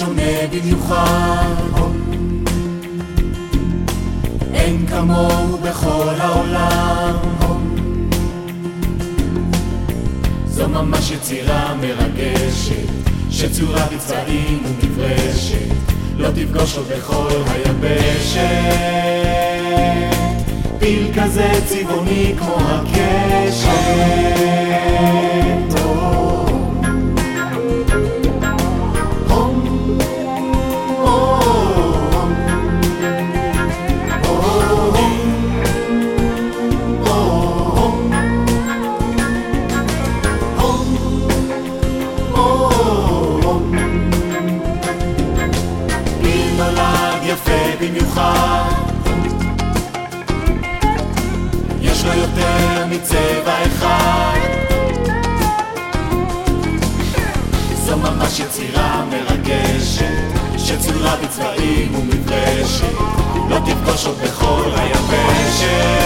שונה במיוחד, אין כמוהו בכל העולם. זו ממש יצירה מרגשת, שצורה בצבעים ומברשת, לא תפגוש עוד בכל היבשת. פיל כזה צבעוני כמו הקשת, במיוחד, יש לו יותר מצבע אחד. זו ממש יצירה מרגשת, שצורה בצבעים ומברשת, לא תפגוש עוד בכל היבשת.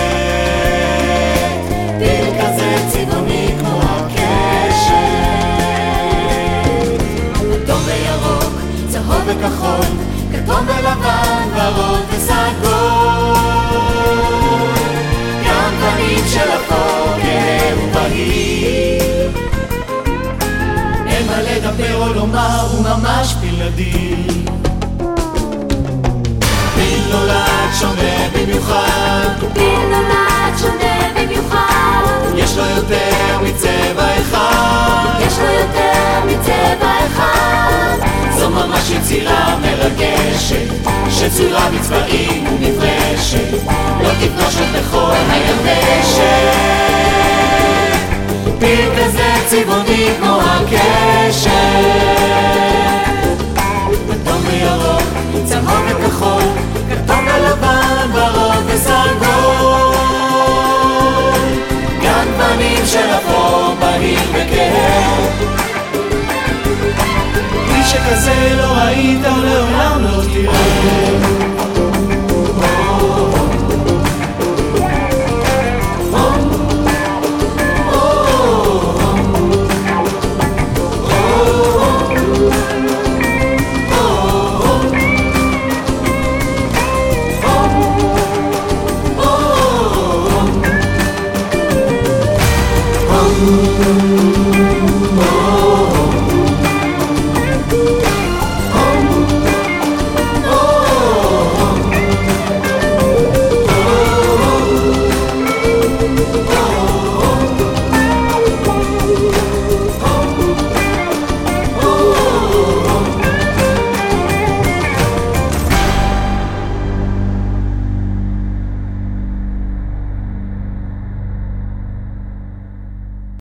פיל כזה צבעוני כמו הקשת, אדום וירוק, צהוב וכחול, כתום ולבן, ורוד וסגול, גם פנים של אפור כהה ובהיר. אין מה לדבר או לומר, הוא ממש פיל נדיר. פיל נולד שונה במיוחד, פיל נולד שונה במיוחד, יש לו יותר מצבע אחד, יש לו יותר מצבע אחד. זו ממש יצירה מרגשת, שצורה בצבעים ומברשת, לא תפגוש עוד בכל היבשת. פיל כזה צבעוני כמו הקשת, אדום וירוק, צהוב וכחול, כתום ולבן, ורוד וסגול, גם פנים של אפור בהיר וכהה. שכזה לא ראית ולעולם לא תראה. Oh,